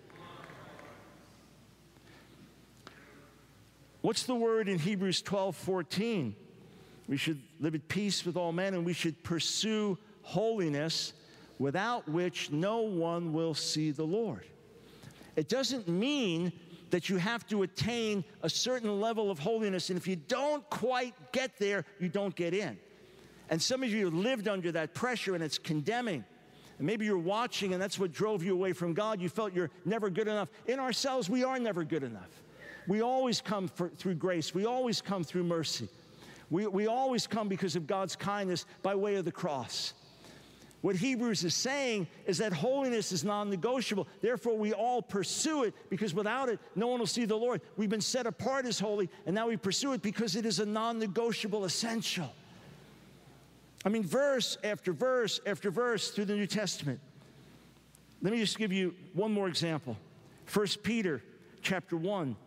What's the word in Hebrews twelve fourteen? We should live at peace with all men, and we should pursue holiness, without which no one will see the Lord. It doesn't mean that you have to attain a certain level of holiness, and if you don't quite get there, you don't get in. And some of you have lived under that pressure, and it's condemning. And maybe you're watching, and that's what drove you away from God. You felt you're never good enough. In ourselves, we are never good enough. We always come for, through grace. We always come through mercy. We, we always come because of God's kindness by way of the cross. What Hebrews is saying is that holiness is non-negotiable. Therefore, we all pursue it, because without it, no one will see the Lord. We've been set apart as holy, and now we pursue it because it is a non-negotiable essential. I mean, verse after verse after verse through the New Testament. Let me just give you one more example. First Peter chapter one.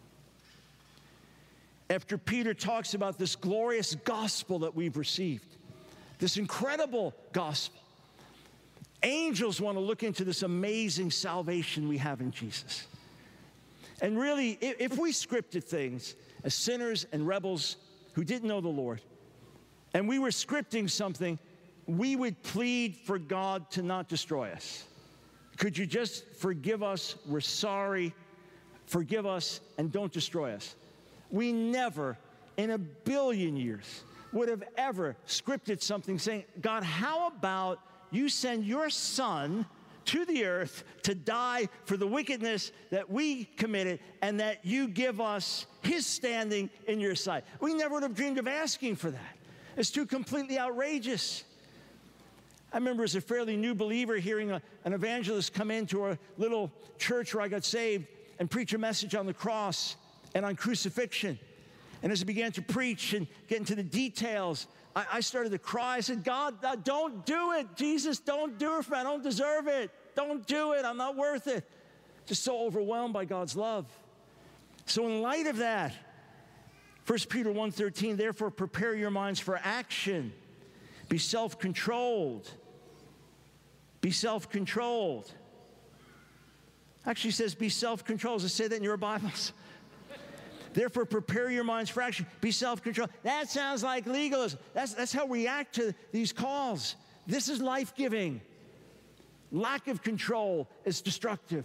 After Peter talks about this glorious gospel that we've received, this incredible gospel, angels want to look into this amazing salvation we have in Jesus. And really, if we scripted things as sinners and rebels who didn't know the Lord, and we were scripting something, we would plead for God to not destroy us. Could you just forgive us? We're sorry. Forgive us and don't destroy us. We never, in a billion years, would have ever scripted something saying, God, how about you send your son to the earth to die for the wickedness that we committed, and that you give us his standing in your sight? We never would have dreamed of asking for that. It's too completely outrageous. I remember as a fairly new believer hearing a, an evangelist come into a little church where I got saved and preach a message on the cross and on crucifixion. And as he began to preach and get into the details, I, I started to cry. I said, God, don't do it. Jesus, don't do it for me. I don't deserve it. Don't do it. I'm not worth it. Just so overwhelmed by God's love. So in light of that, First Peter one thirteen, therefore prepare your minds for action. Be self-controlled. Be self-controlled. Actually says be self-controlled. Does it say that in your Bibles? Therefore, prepare your minds for action. Be self-controlled. That sounds like legalism. That's, that's how we react to these calls. This is life-giving. Lack of control is destructive.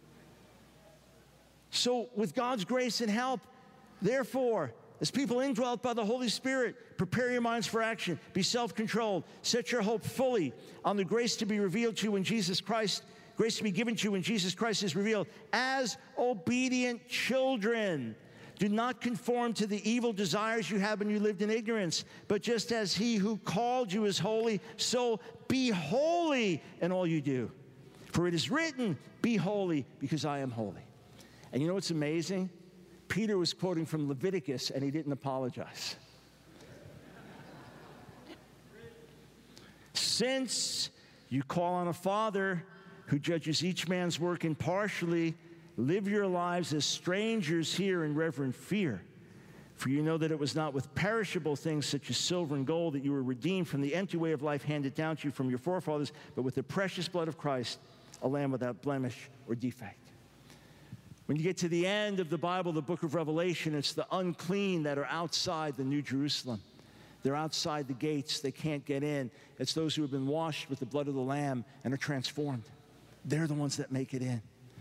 So, with God's grace and help, therefore, as people indwelt by the Holy Spirit, prepare your minds for action. Be self-controlled. Set your hope fully on the grace to be revealed to you in Jesus Christ. Grace to be given to you when Jesus Christ is revealed. As obedient children, do not conform to the evil desires you had when you lived in ignorance, but just as he who called you is holy, so be holy in all you do. For it is written, be holy because I am holy. And you know what's amazing? Peter was quoting from Leviticus, and he didn't apologize. Since you call on a Father who judges each man's work impartially, live your lives as strangers here in reverent fear. For you know that it was not with perishable things such as silver and gold that you were redeemed from the empty way of life handed down to you from your forefathers, but with the precious blood of Christ, a lamb without blemish or defect. When you get to the end of the Bible, the book of Revelation, it's the unclean that are outside the New Jerusalem. They're outside the gates. They can't get in. It's those who have been washed with the blood of the Lamb and are transformed. They're the ones that make it in.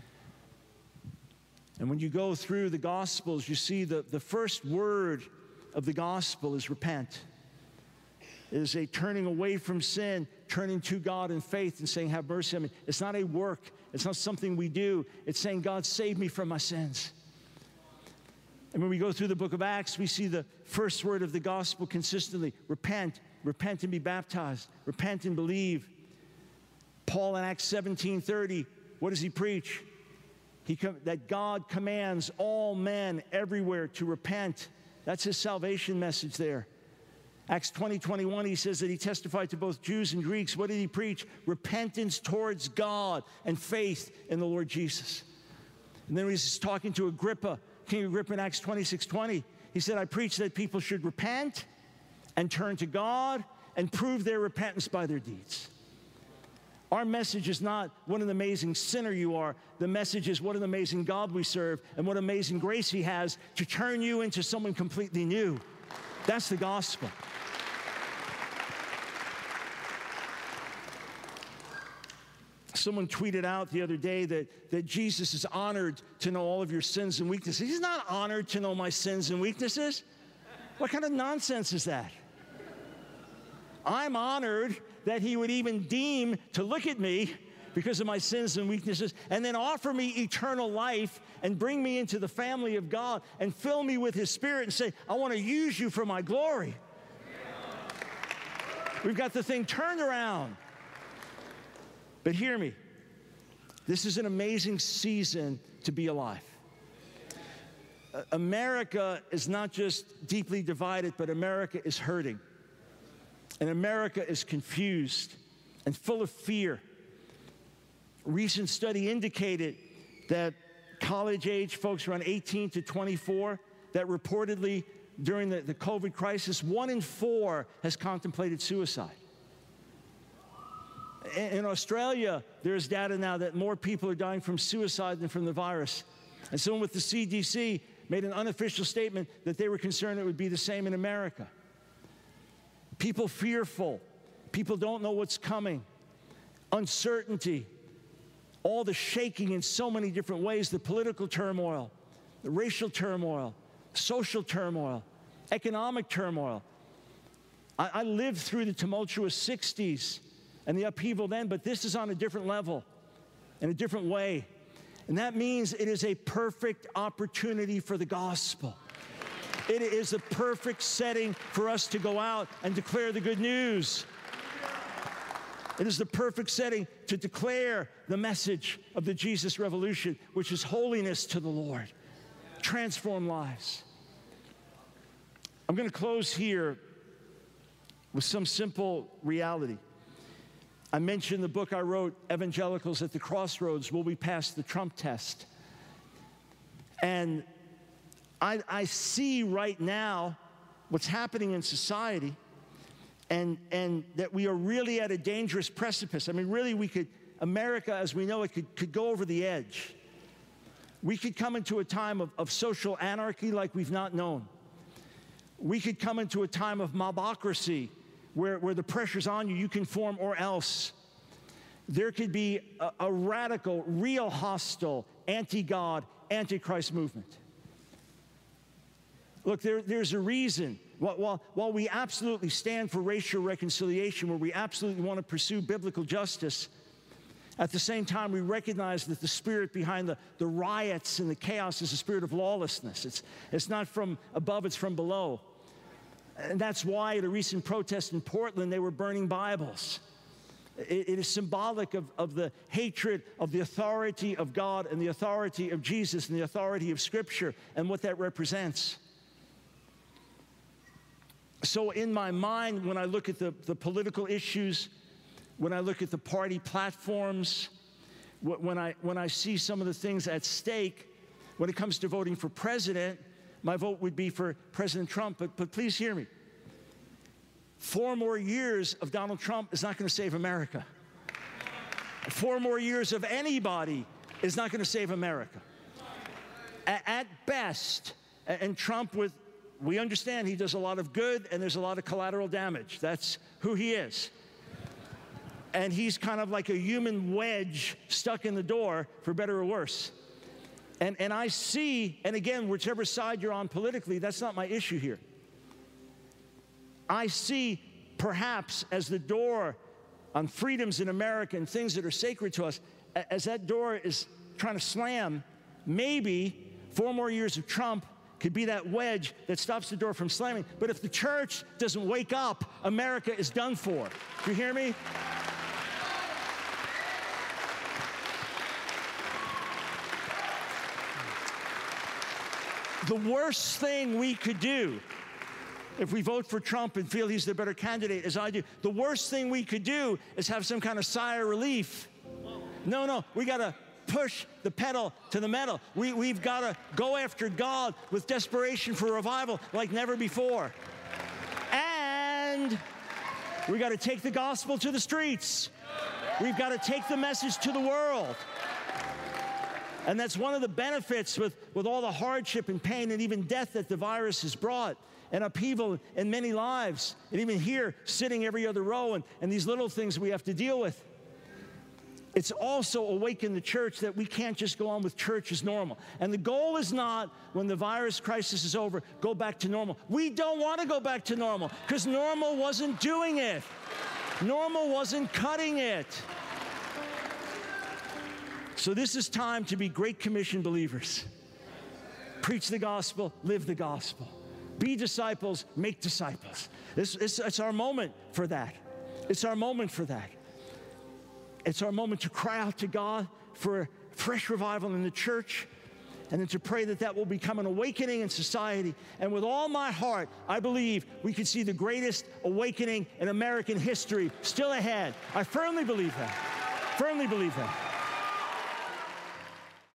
And when you go through the Gospels, you see the, the first word of the Gospel is repent. It is a turning away from sin, turning to God in faith and saying, have mercy on me. It's not a work. It's not something we do. It's saying, God, save me from my sins. And when we go through the book of Acts, we see the first word of the gospel consistently: repent, repent and be baptized, repent and believe. Paul in Acts seventeen thirty, what does he preach? He com- that God commands all men everywhere to repent. That's his salvation message there. Acts twenty twenty-one, he says that he testified to both Jews and Greeks. What did he preach? Repentance towards God and faith in the Lord Jesus. And then he was talking to Agrippa, King Agrippa in Acts twenty-six twenty. He said, I preach that people should repent and turn to God and prove their repentance by their deeds. Our message is not what an amazing sinner you are. The message is what an amazing God we serve and what amazing grace he has to turn you into someone completely new. That's the gospel. Someone tweeted out the other day that, that Jesus is honored to know all of your sins and weaknesses. He's not honored to know my sins and weaknesses. What kind of nonsense is that? I'm honored that he would even deem to look at me because of my sins and weaknesses and then offer me eternal life and bring me into the family of God and fill me with his Spirit and say, I want to use you for my glory. We've got the thing turned around. But hear me, this is an amazing season to be alive. Uh, America is not just deeply divided, but America is hurting. And America is confused and full of fear. A recent study indicated that college-age folks around eighteen to twenty-four, that reportedly during the, the COVID crisis, one in four has contemplated suicide. In Australia, there's data now that more people are dying from suicide than from the virus. And someone with the C D C made an unofficial statement that they were concerned it would be the same in America. People fearful. People don't know what's coming. Uncertainty. All the shaking in so many different ways. The political turmoil, the racial turmoil, social turmoil, economic turmoil. I, I lived through the tumultuous sixties and the upheaval then, but this is on a different level, in a different way. And that means it is a perfect opportunity for the gospel. It is a perfect setting for us to go out and declare the good news. It is the perfect setting to declare the message of the Jesus revolution, which is holiness to the Lord. Transform lives. I'm going to close here with some simple reality. I mentioned the book I wrote, Evangelicals at the Crossroads. Will we pass the Trump test? And I, I see right now what's happening in society, and, and that we are really at a dangerous precipice. I mean, really, we could, America as we know it could, could go over the edge. We could come into a time of, of social anarchy like we've not known. We could come into a time of mobocracy, where, where the pressure's on you, you conform or else. There could be a, a radical, real hostile, anti-God, anti-Christ movement. Look, there, there's a reason. While, while, while we absolutely stand for racial reconciliation, where we absolutely want to pursue biblical justice, at the same time, we recognize that the spirit behind the, the riots and the chaos is a spirit of lawlessness. It's, it's not from above, it's from below. And that's why at a recent protest in Portland, they were burning Bibles. It, it is symbolic of, of the hatred of the authority of God and the authority of Jesus and the authority of Scripture and what that represents. So in my mind, when I look at the, the political issues, when I look at the party platforms, when I, when I see some of the things at stake, when it comes to voting for president, my vote would be for President Trump, but, but please hear me. Four more years of Donald Trump is not going to save America. Four more years of anybody is not going to save America. At, at best, and Trump, with, we understand he does a lot of good and there's a lot of collateral damage. That's who he is. And he's kind of like a human wedge stuck in the door, for better or worse. And, and I see, and again, whichever side you're on politically, that's not my issue here. I see perhaps as the door on freedoms in America and things that are sacred to us, as that door is trying to slam, maybe four more years of Trump could be that wedge that stops the door from slamming. But if the church doesn't wake up, America is done for. Do you hear me? The worst thing we could do, if we vote for Trump and feel he's the better candidate, as I do, the worst thing we could do is have some kind of sigh of relief. No, no, we got to push the pedal to the metal. We, we've got to go after God with desperation for revival like never before. And we got to take the gospel to the streets. We've got to take the message to the world. And that's one of the benefits with, with all the hardship and pain and even death that the virus has brought, and upheaval in many lives, and even here, sitting every other row, and, and these little things we have to deal with. It's also awakened the church that we can't just go on with church as normal. And the goal is not, when the virus crisis is over, go back to normal. We don't want to go back to normal, because normal wasn't doing it. Normal wasn't cutting it. So this is time to be Great Commission believers. Preach the gospel, live the gospel. Be disciples, make disciples. This, it's, it's our moment for that. It's our moment for that. It's our moment to cry out to God for a fresh revival in the church, and then to pray that that will become an awakening in society. And with all my heart, I believe we could see the greatest awakening in American history still ahead. I firmly believe that. Firmly believe that.